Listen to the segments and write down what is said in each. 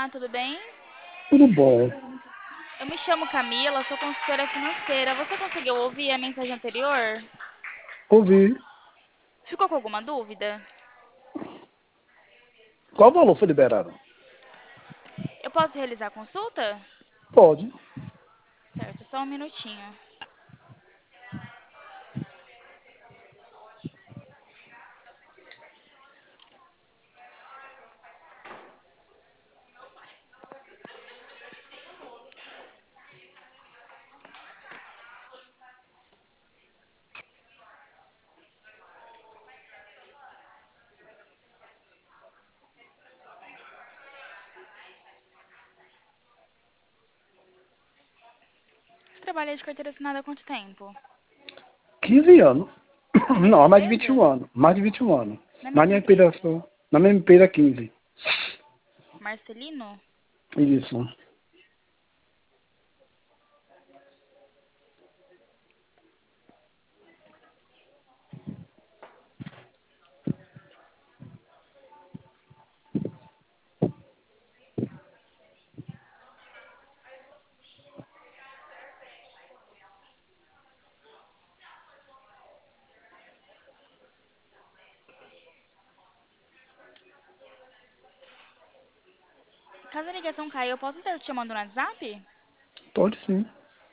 Olá, tudo bem? Tudo bom. Eu me chamo Camila, sou consultora financeira. Você conseguiu ouvir a mensagem anterior? Ouvi. Ficou com alguma dúvida? Qual valor foi liberado? Eu posso realizar a consulta? Pode. Certo, só um minutinho. Você trabalha de carteira assinada há quanto tempo? 15 anos. Na mesma Não, há mais de empresa? 21 anos. Mais de 21 anos. Na Na mesma minha empresa, empresa? na minha empresa 15. Marcelino? Isso. Caso a ligação caia, eu posso estar te chamando no WhatsApp? Pode sim.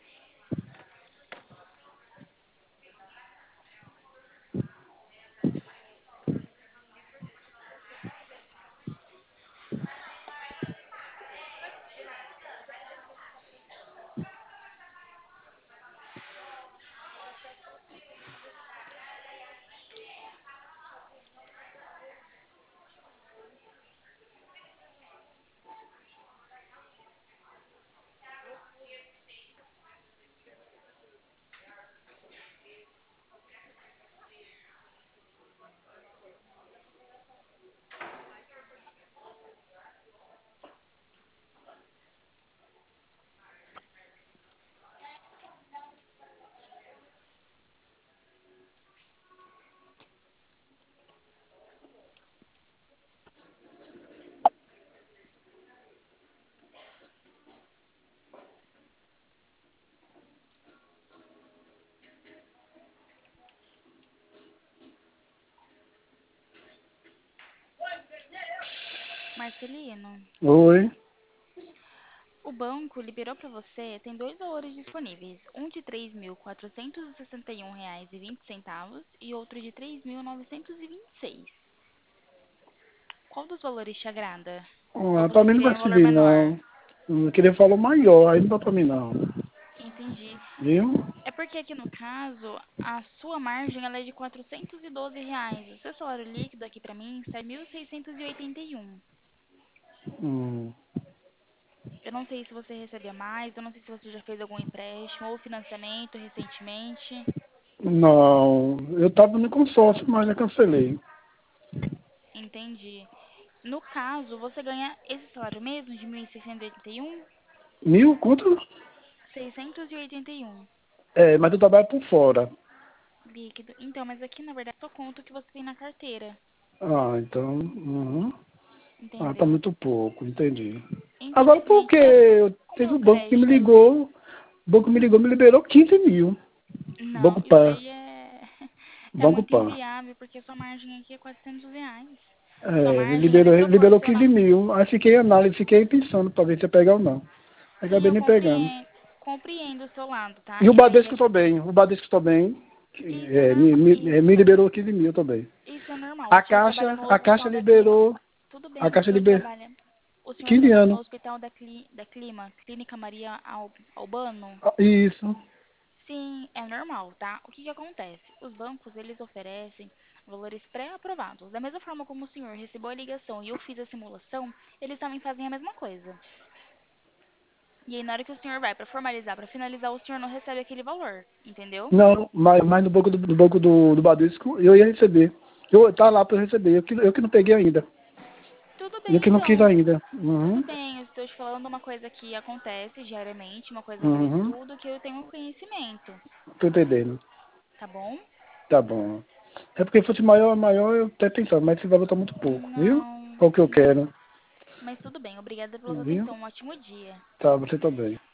Marcelino, Oi. o banco liberou para você, tem dois valores disponíveis. Um de R$ 3.461,20 e outro de R$ 3.926. Qual dos valores te agrada? Ou Ah, pra você mim não queria vai um valor servir, menor? não. Eu queria falar maior, aí não dá pra mim, não. Entendi. Viu? É porque aqui no caso, a sua margem ela é de R$ 412. O seu salário líquido aqui para mim sai 1.681. Hum. Eu não sei se você recebia mais, eu não sei se você já fez algum empréstimo ou financiamento recentemente. Não. Eu tava no consórcio, mas já cancelei. Entendi. No caso, você ganha esse salário mesmo de 1.681? Mil? Quanto? 681 É, mas eu trabalho por fora. líquido. Então, mas aqui na verdade só conta o que você tem na carteira. Ah, então. Uhum. Ah, tá Entendeu? muito pouco, entendi. Agora por Infelizmente, que como é teve o o banco que me crédito? ligou, o banco me ligou, me liberou 15 mil. Não, Banco isso Pan. aí é, é Banco muito Pan. inviável, porque sua margem aqui é R$ 400. Sua É, me margem, ela é liberou 15 proporcional. mil. Aí fiquei em análise, fiquei pensando pra ver se ia pegar ou não. Aí Sim, acabei eu nem pegando. compreendo o seu lado, tá? E o Isso aí Bradesco é, também. O Bradesco também. isso é normal, Me liberou 15 mil também. isso é normal. O A senhor trabalha no Caixa hospital da Clima. liberou. Tudo A bem, Caixa liberou o senhor 15 trabalha no anos. hospital da Clima, Clínica Maria Albano? Isso. Sim, é normal, tá? O que que acontece? Os bancos, eles oferecem valores pré-aprovados. Da mesma forma como o senhor recebeu a ligação e eu fiz a simulação, eles também fazem a mesma coisa. E aí, na hora que o senhor vai pra formalizar, pra finalizar, o senhor não recebe aquele valor, entendeu? Não, mas no banco do Bradesco eu ia receber. Tá lá para eu receber. Eu que não peguei ainda. Tudo Eu bem, que não quis então. ainda. Tudo Uhum. bem, eu estou te falando uma coisa que acontece diariamente, uma coisa que eu Uhum. estudo, que eu tenho conhecimento, Tô entendendo. tá bom? Tá bom. É porque se fosse maior, eu até pensava, mas esse valor tá muito pouco, viu? Não, Qual que eu não. quero? Mas tudo bem. Obrigada pela sua Viu? atenção. Um ótimo dia. Tá, você também.